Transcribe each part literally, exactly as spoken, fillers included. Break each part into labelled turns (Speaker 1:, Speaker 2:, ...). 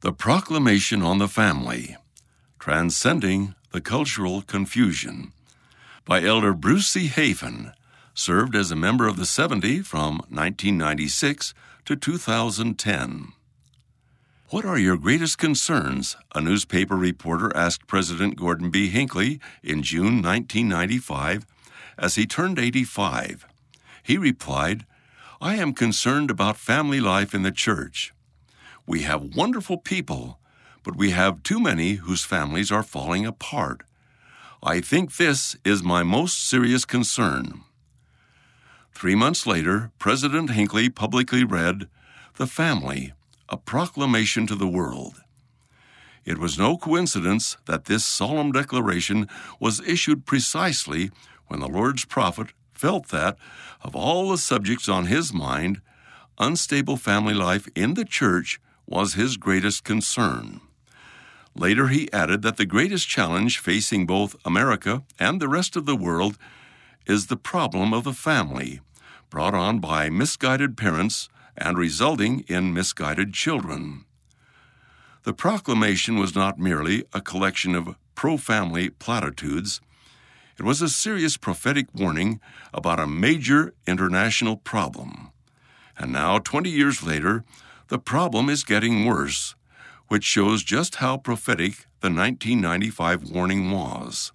Speaker 1: The Proclamation on the Family, Transcending the Cultural Confusion, by Elder Bruce C. Hafen, served as a member of the seventy from nineteen ninety-six to two thousand ten. What are your greatest concerns? A newspaper reporter asked President Gordon B. Hinckley in June nineteen ninety-five as he turned eighty-five. He replied, "I am concerned about family life in the church. We have wonderful people, but we have too many whose families are falling apart. I think this is my most serious concern." Three months later, President Hinckley publicly read The Family, a Proclamation to the World. It was no coincidence that this solemn declaration was issued precisely when the Lord's prophet felt that, of all the subjects on his mind, unstable family life in the church was his greatest concern. Later he added that the greatest challenge facing both America and the rest of the world is the problem of the family, brought on by misguided parents and resulting in misguided children. The proclamation was not merely a collection of pro-family platitudes. It was a serious prophetic warning about a major international problem. And now, twenty years later, the problem is getting worse, which shows just how prophetic the nineteen ninety-five warning was.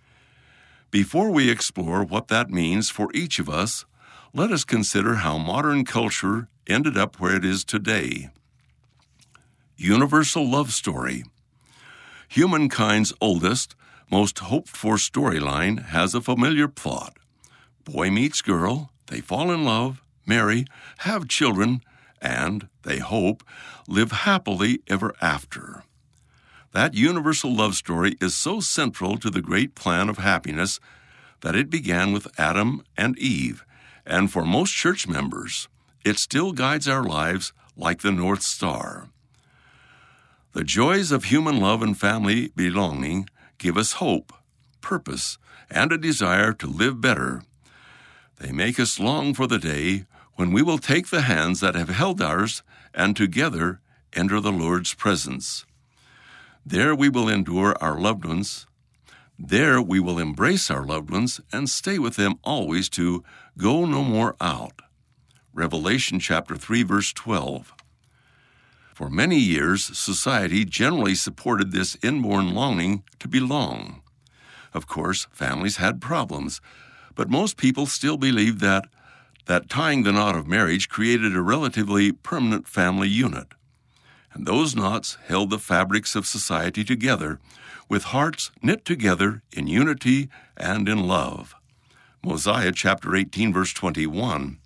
Speaker 1: Before we explore what that means for each of us, let us consider how modern culture ended up where it is today. Universal love story. Humankind's oldest, most hoped-for storyline has a familiar plot. Boy meets girl, they fall in love, marry, have children, and, they hope, live happily ever after. That universal love story is so central to the great plan of happiness that it began with Adam and Eve, and for most church members, it still guides our lives like the North Star. The joys of human love and family belonging give us hope, purpose, and a desire to live better. They make us long for the day when we will take the hands that have held ours and together enter the Lord's presence. There we will endure our loved ones. There we will embrace our loved ones and stay with them always to go no more out. Revelation chapter three, verse twelve. For many years, society generally supported this inborn longing to belong. Of course, families had problems, but most people still believed that that tying the knot of marriage created a relatively permanent family unit. And those knots held the fabrics of society together, with hearts knit together in unity and in love. Mosiah chapter eighteen, verse twenty-one.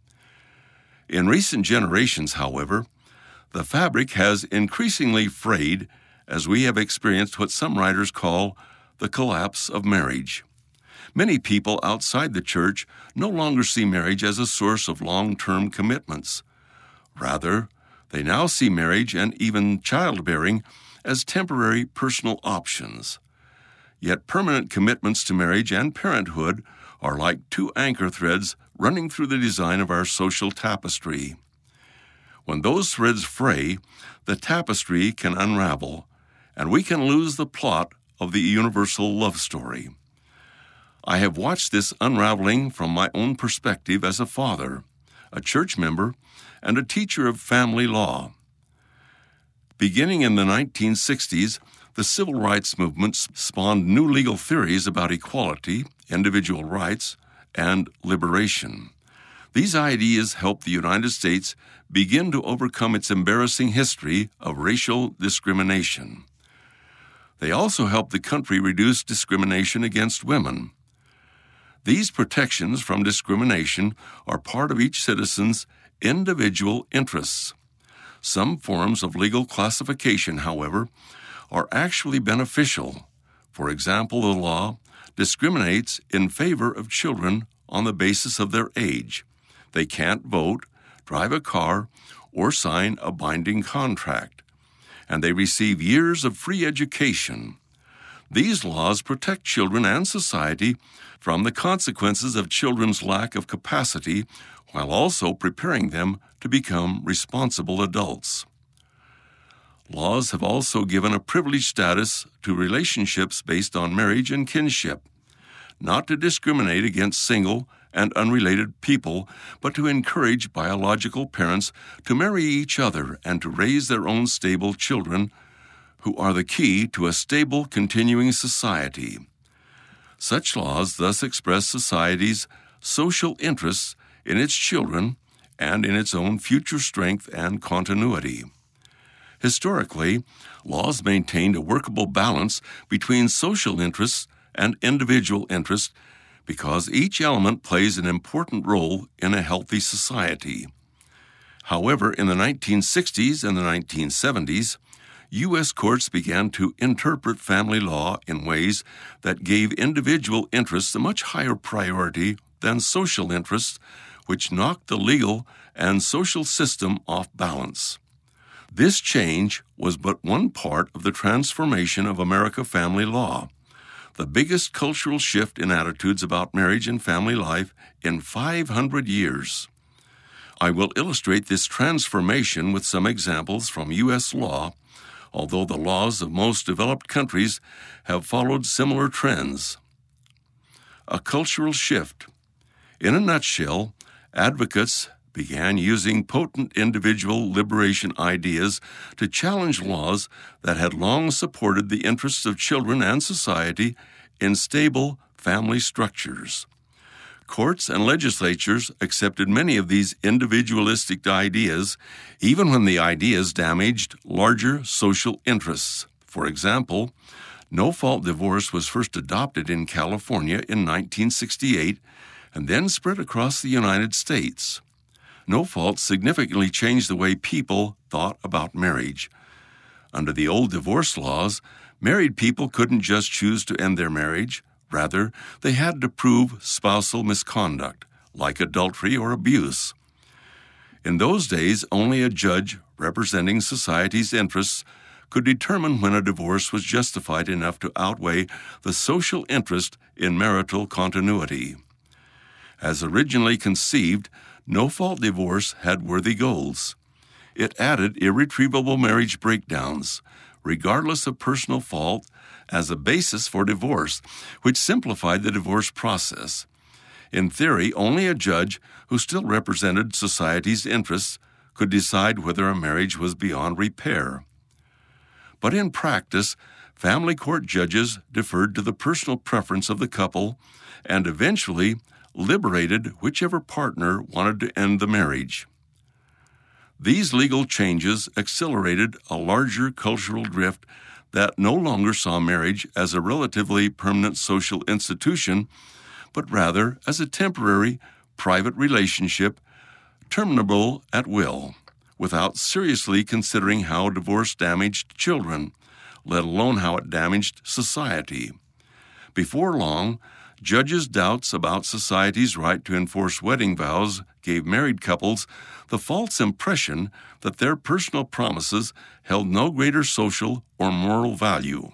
Speaker 1: In recent generations, however, the fabric has increasingly frayed as we have experienced what some writers call the collapse of marriage. Many people outside the church no longer see marriage as a source of long-term commitments. Rather, they now see marriage and even childbearing as temporary personal options. Yet permanent commitments to marriage and parenthood are like two anchor threads running through the design of our social tapestry. When those threads fray, the tapestry can unravel, and we can lose the plot of the universal love story. I have watched this unraveling from my own perspective as a father, a church member, and a teacher of family law. Beginning in the nineteen sixties, the civil rights movement spawned new legal theories about equality, individual rights, and liberation. These ideas helped the United States begin to overcome its embarrassing history of racial discrimination. They also helped the country reduce discrimination against women. These protections from discrimination are part of each citizen's individual interests. Some forms of legal classification, however, are actually beneficial. For example, the law discriminates in favor of children on the basis of their age. They can't vote, drive a car, or sign a binding contract, and they receive years of free education. These laws protect children and society from the consequences of children's lack of capacity while also preparing them to become responsible adults. Laws have also given a privileged status to relationships based on marriage and kinship, not to discriminate against single and unrelated people, but to encourage biological parents to marry each other and to raise their own stable children, who are the key to a stable, continuing society. Such laws thus express society's social interests in its children and in its own future strength and continuity. Historically, laws maintained a workable balance between social interests and individual interests because each element plays an important role in a healthy society. However, in the nineteen sixties and the nineteen seventies, U S courts began to interpret family law in ways that gave individual interests a much higher priority than social interests, which knocked the legal and social system off balance. This change was but one part of the transformation of American family law, the biggest cultural shift in attitudes about marriage and family life in five hundred years. I will illustrate this transformation with some examples from U S law, although the laws of most developed countries have followed similar trends. A cultural shift. In a nutshell, advocates began using potent individual liberation ideas to challenge laws that had long supported the interests of children and society in stable family structures. Courts and legislatures accepted many of these individualistic ideas, even when the ideas damaged larger social interests. For example, no-fault divorce was first adopted in California in nineteen sixty-eight and then spread across the United States. No-fault significantly changed the way people thought about marriage. Under the old divorce laws, married people couldn't just choose to end their marriage. Rather, they had to prove spousal misconduct, like adultery or abuse. In those days, only a judge representing society's interests could determine when a divorce was justified enough to outweigh the social interest in marital continuity. As originally conceived, no-fault divorce had worthy goals. It added irretrievable marriage breakdowns, regardless of personal fault, as a basis for divorce, which simplified the divorce process. In theory, only a judge who still represented society's interests could decide whether a marriage was beyond repair. But in practice, family court judges deferred to the personal preference of the couple and eventually liberated whichever partner wanted to end the marriage. These legal changes accelerated a larger cultural drift that no longer saw marriage as a relatively permanent social institution, but rather as a temporary, private relationship, terminable at will, without seriously considering how divorce damaged children, let alone how it damaged society. Before long, judges' doubts about society's right to enforce wedding vows gave married couples the false impression that their personal promises held no greater social or moral value.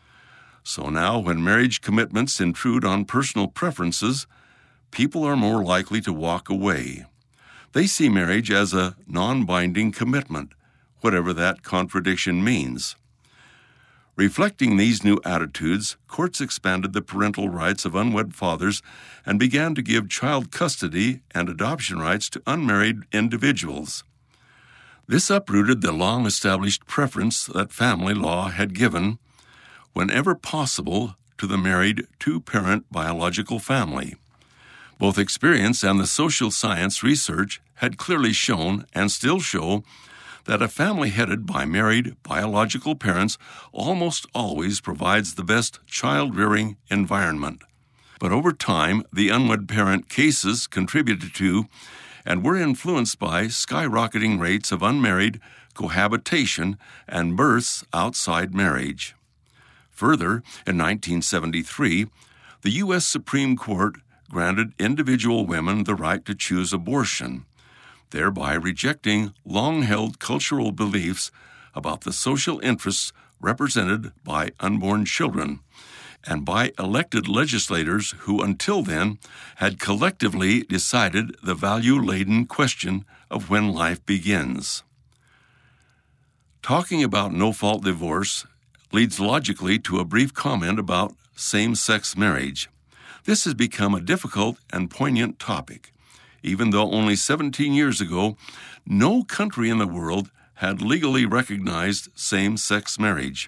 Speaker 1: So now, when marriage commitments intrude on personal preferences, people are more likely to walk away. They see marriage as a non-binding commitment, whatever that contradiction means. Reflecting these new attitudes, courts expanded the parental rights of unwed fathers and began to give child custody and adoption rights to unmarried individuals. This uprooted the long-established preference that family law had given, whenever possible, to the married two-parent biological family. Both experience and the social science research had clearly shown, and still show, that a family headed by married biological parents almost always provides the best child-rearing environment. But over time, the unwed parent cases contributed to and were influenced by skyrocketing rates of unmarried cohabitation and births outside marriage. Further, in nineteen seventy-three, the U S Supreme Court granted individual women the right to choose abortion, thereby rejecting long-held cultural beliefs about the social interests represented by unborn children, and by elected legislators who until then had collectively decided the value-laden question of when life begins. Talking about no-fault divorce leads logically to a brief comment about same-sex marriage. This has become a difficult and poignant topic, even though only seventeen years ago, no country in the world had legally recognized same-sex marriage.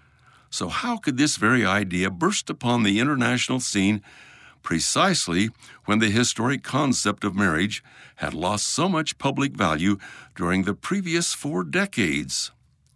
Speaker 1: So how could this very idea burst upon the international scene precisely when the historic concept of marriage had lost so much public value during the previous four decades?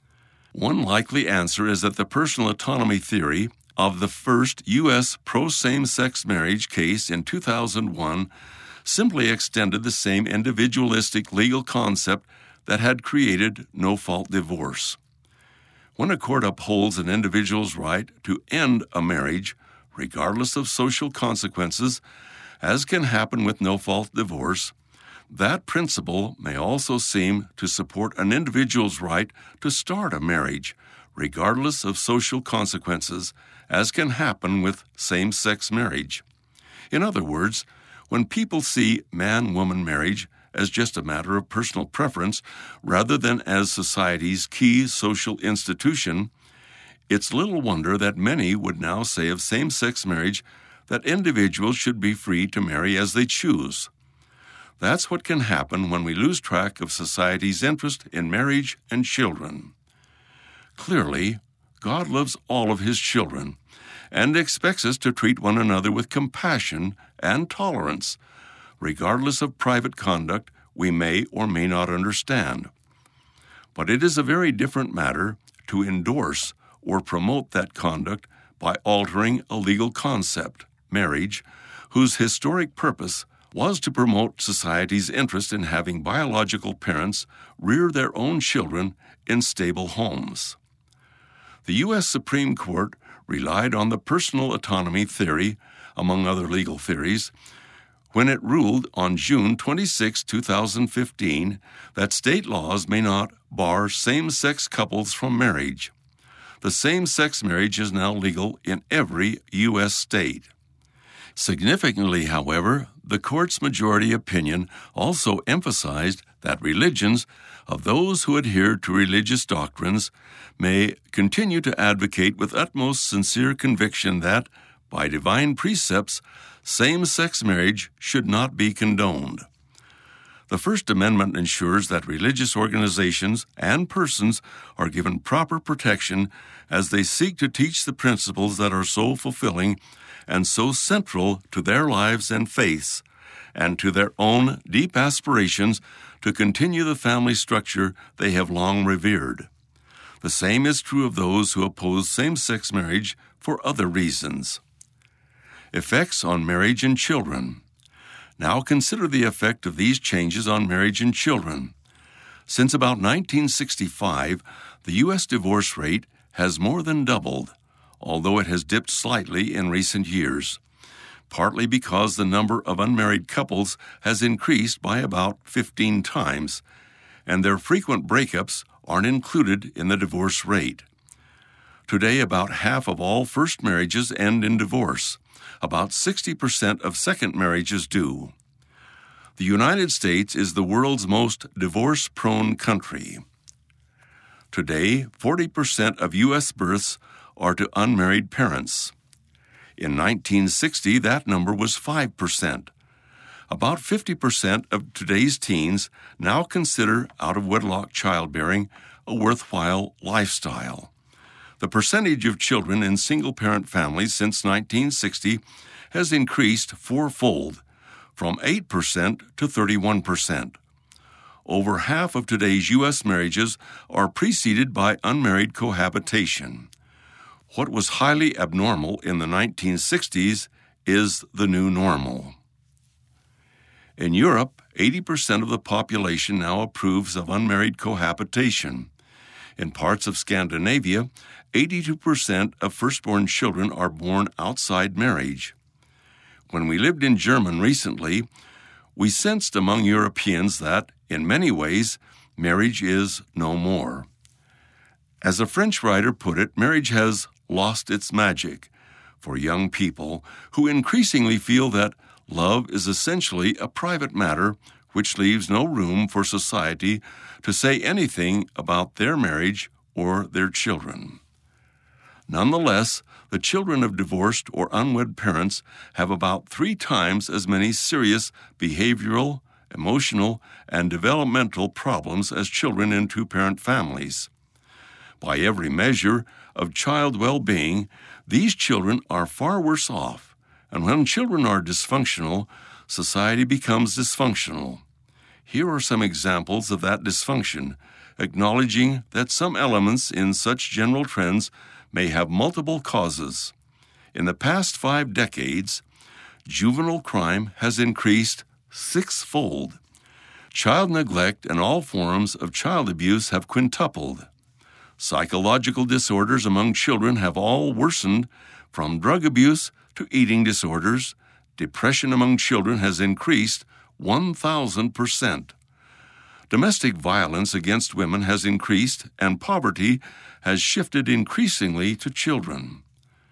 Speaker 1: One likely answer is that the personal autonomy theory of the first U S pro-same-sex marriage case in two thousand one simply extended the same individualistic legal concept that had created no-fault divorce. When a court upholds an individual's right to end a marriage, regardless of social consequences, as can happen with no-fault divorce, that principle may also seem to support an individual's right to start a marriage, regardless of social consequences, as can happen with same-sex marriage. In other words, when people see man-woman marriage as just a matter of personal preference rather than as society's key social institution, it's little wonder that many would now say of same-sex marriage that individuals should be free to marry as they choose. That's what can happen when we lose track of society's interest in marriage and children. Clearly, God loves all of His children and expects us to treat one another with compassion and tolerance, regardless of private conduct we may or may not understand. But it is a very different matter to endorse or promote that conduct by altering a legal concept, marriage, whose historic purpose was to promote society's interest in having biological parents rear their own children in stable homes. The U S Supreme Court relied on the personal autonomy theory, among other legal theories, when it ruled on June twenty-sixth, two thousand fifteen, that state laws may not bar same-sex couples from marriage. The same-sex marriage is now legal in every U S state. Significantly, however, the court's majority opinion also emphasized that religions of those who adhere to religious doctrines may continue to advocate with utmost sincere conviction that, by divine precepts, same-sex marriage should not be condoned. The First Amendment ensures that religious organizations and persons are given proper protection as they seek to teach the principles that are so fulfilling and so central to their lives and faiths, and to their own deep aspirations to continue the family structure they have long revered. The same is true of those who oppose same-sex marriage for other reasons. Effects on marriage and children. Now consider the effect of these changes on marriage and children. Since about nineteen sixty-five, the U S divorce rate has more than doubled, although it has dipped slightly in recent years, partly because the number of unmarried couples has increased by about fifteen times, and their frequent breakups aren't included in the divorce rate. Today, about half of all first marriages end in divorce. About sixty percent of second marriages do. The United States is the world's most divorce-prone country. Today, forty percent of U S births are to unmarried parents. In nineteen sixty, that number was five percent. About fifty percent of today's teens now consider out-of-wedlock childbearing a worthwhile lifestyle. The percentage of children in single-parent families since nineteen sixty has increased fourfold, from eight percent to thirty-one percent. Over half of today's U S marriages are preceded by unmarried cohabitation. What was highly abnormal in the nineteen sixties is the new normal. In Europe, eighty percent of the population now approves of unmarried cohabitation. In parts of Scandinavia, eighty-two percent of firstborn children are born outside marriage. When we lived in Germany recently, we sensed among Europeans that, in many ways, marriage is no more. As a French writer put it, marriage has lost its magic for young people who increasingly feel that love is essentially a private matter which leaves no room for society to say anything about their marriage or their children. Nonetheless, the children of divorced or unwed parents have about three times as many serious behavioral, emotional, and developmental problems as children in two-parent families. By every measure of child well-being, these children are far worse off, and when children are dysfunctional, society becomes dysfunctional. Here are some examples of that dysfunction, acknowledging that some elements in such general trends may have multiple causes. In the past five decades, juvenile crime has increased sixfold. Child neglect and all forms of child abuse have quintupled. Psychological disorders among children have all worsened, from drug abuse to eating disorders. Depression among children has increased one thousand percent. Domestic violence against women has increased, and poverty has shifted increasingly to children.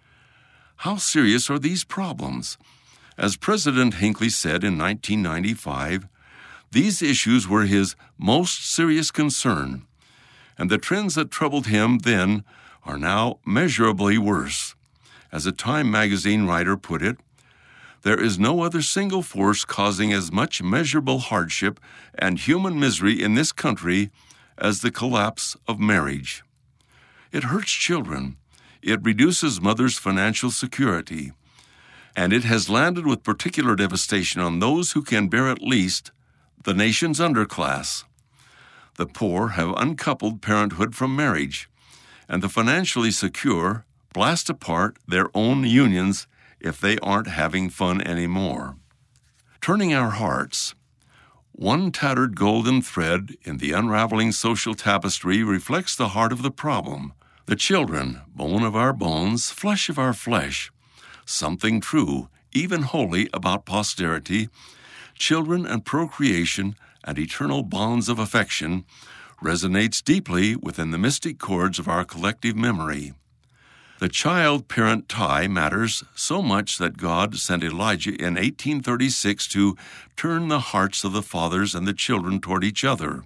Speaker 1: How serious are these problems? As President Hinckley said in nineteen ninety-five, these issues were his most serious concern, and the trends that troubled him then are now measurably worse. As a Time magazine writer put it, there is no other single force causing as much measurable hardship and human misery in this country as the collapse of marriage. It hurts children, it reduces mothers' financial security, and it has landed with particular devastation on those who can bear at least, the nation's underclass. The poor have uncoupled parenthood from marriage, and the financially secure blast apart their own unions if they aren't having fun anymore. Turning our hearts, one tattered golden thread in the unraveling social tapestry reflects the heart of the problem. The children, bone of our bones, flesh of our flesh, something true, even holy, about posterity, children and procreation and eternal bonds of affection, resonates deeply within the mystic chords of our collective memory. The child-parent tie matters so much that God sent Elijah in eighteen thirty-six to turn the hearts of the fathers and the children toward each other.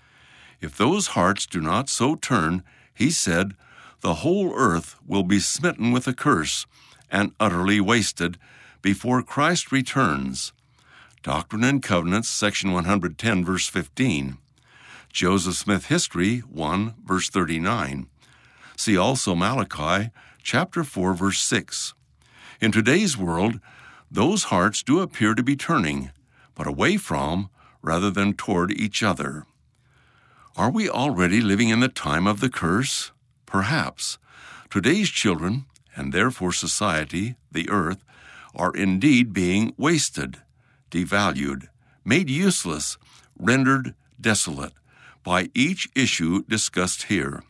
Speaker 1: If those hearts do not so turn, he said, the whole earth will be smitten with a curse and utterly wasted before Christ returns. Doctrine and Covenants, section one hundred ten, verse fifteen. Joseph Smith History, one, verse thirty-nine. See also Malachi, chapter four, verse six. In today's world, those hearts do appear to be turning, but away from rather than toward each other. Are we already living in the time of the curse? Perhaps. Today's children, and therefore society, the earth, are indeed being wasted, devalued, made useless, rendered desolate by each issue discussed here.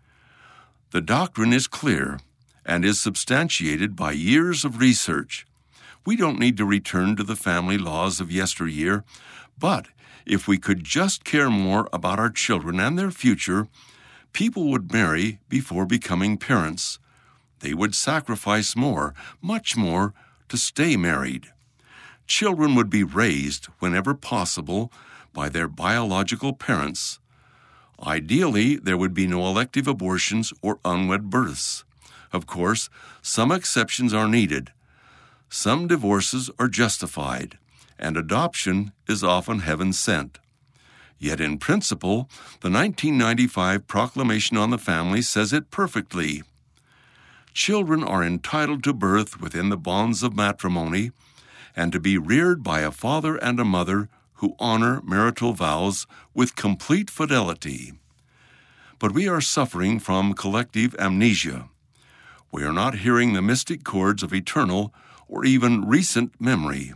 Speaker 1: The doctrine is clear and is substantiated by years of research. We don't need to return to the family laws of yesteryear, but if we could just care more about our children and their future, people would marry before becoming parents. They would sacrifice more, much more, to stay married. Children would be raised, whenever possible, by their biological parents. Ideally, there would be no elective abortions or unwed births. Of course, some exceptions are needed. Some divorces are justified, and adoption is often heaven sent. Yet in principle, the nineteen ninety-five Proclamation on the Family says it perfectly. Children are entitled to birth within the bonds of matrimony and to be reared by a father and a mother who honor marital vows with complete fidelity. But we are suffering from collective amnesia. We are not hearing the mystic chords of eternal or even recent memory.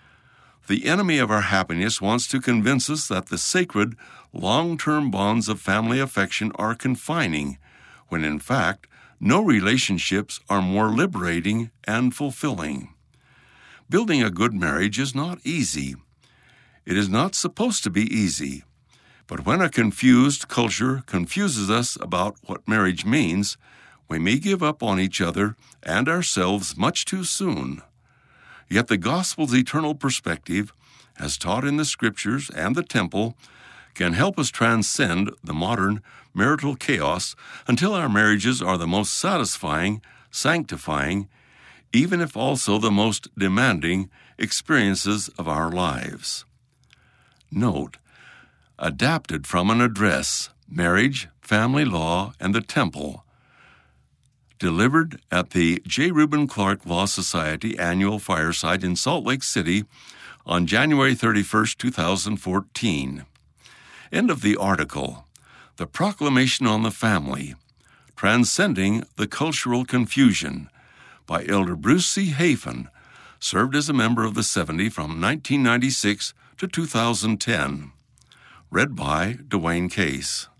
Speaker 1: The enemy of our happiness wants to convince us that the sacred, long-term bonds of family affection are confining, when in fact, no relationships are more liberating and fulfilling. Building a good marriage is not easy. It is not supposed to be easy. But when a confused culture confuses us about what marriage means, we may give up on each other and ourselves much too soon. Yet the gospel's eternal perspective as taught in the Scriptures and the Temple, can help us transcend the modern marital chaos until our marriages are the most satisfying, sanctifying, even if also the most demanding experiences of our lives. Note, adapted from an address, Marriage, Family Law, and the Temple, delivered at the J. Reuben Clark Law Society Annual Fireside in Salt Lake City on January thirty-first, two thousand fourteen. End of the article. The Proclamation on the Family, Transcending the Cultural Confusion, by Elder Bruce C. Hafen, served as a member of the seventy from nineteen ninety-six to two thousand ten. Read by Dwayne Case.